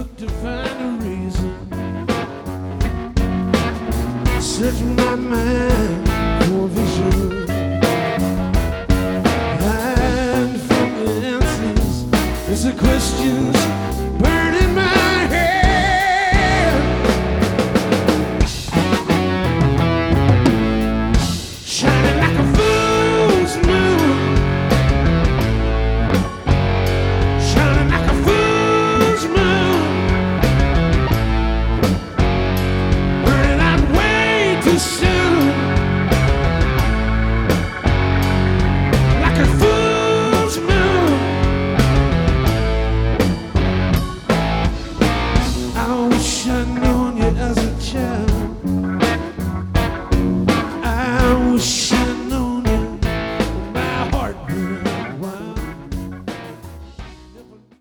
look to find a reason. Search my mind for vision. Hide from the answers. It's the questions